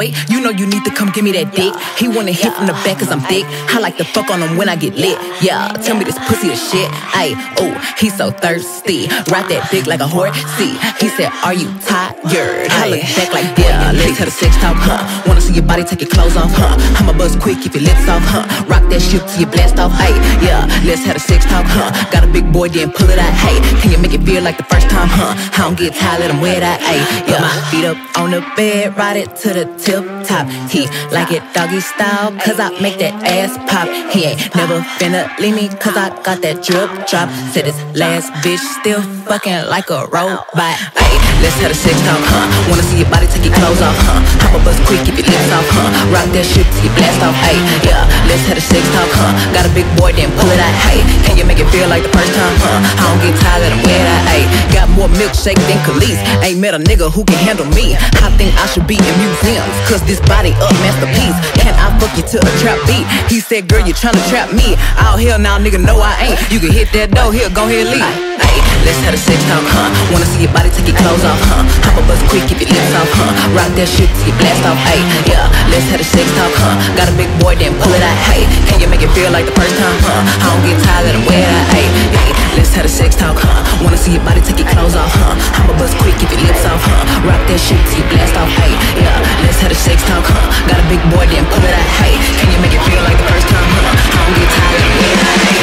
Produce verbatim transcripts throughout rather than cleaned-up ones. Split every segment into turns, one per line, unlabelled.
boy, you know you need to come give me that dick. He wanna hit from the back cause I'm thick. I like to fuck on him when I get lit. Yeah, tell me this pussy is shit. Ayy, oh, he's so thirsty. Ride that dick like a horse. See, he said, are you tired? I look back like, yeah, let's have a sex talk, huh? Wanna see your body take your clothes off, huh? I'ma buzz quick, keep your lips off, huh? Rock that shit till you blast off, hey, yeah, let's have a sex talk, huh? Got a big boy, then pull it out, hey. Can you make it feel like the first time, huh? I don't get tired, let him wear that, hey. Yeah, my feet up on the bed, ride it to the tip top. He like it doggy style, cause I make that ass pop. He ain't never finna leave me, cause I got that drip drop. Said his last bitch still fucking like a robot. Hey, let's have a sex talk, huh? Wanna see your body take your clothes off, huh? I'ma buzz quick, keep your lips off, huh? Rock that shit till you blast off, hey. Yeah, let's have a sex talk, huh? Got a big boy, then pull it out, hey. Can you make it feel like the first time, huh? I don't get tired, let him wear that, hey. Got more milkshake than Khalees. Ain't met a nigga who can handle me. I think I should be in museums, cause this body a masterpiece. Can I fuck you to a trap beat? He said, girl, you tryna trap me. Oh, hell now, nigga, no, I ain't. You can hit that door, here, go ahead, leave. Hey, let's have a sex talk, huh? Wanna see your body take your clothes off, huh? I'ma buzz quick, keep your lips off, huh? Rock that shit till you blast off, hey. Yeah, let's have a sex talk, huh? Got a big boy, then pull it out, hey. Can you make it feel like the first time, huh? I don't get tired, let him wear that, hey. Hey, let's have a sex talk, huh? Wanna see your body take your clothes off, huh? I'ma buzz quick, keep your lips off, huh? Rock that shit till you blast off, hey. Yeah, let's have a sex talk, huh? Got a big boy, then pull it out, hey. Can you make it feel like the first time, huh? I don't get tired, let him wear that, hey.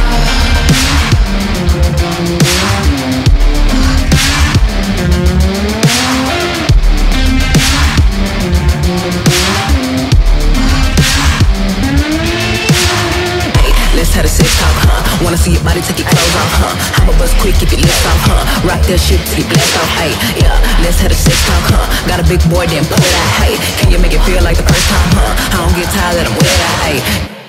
Let's have a sex talk, huh? Wanna see your body take your clothes off, huh? I'ma buzz quick, keep your lips off, huh? Rock that shit till you blast off, hey. Yeah, let's have a sex talk, huh? Got a big boy, then pull it out, hey. Can you make it feel like the first time, huh? I don't get tired, let him wear that, hey.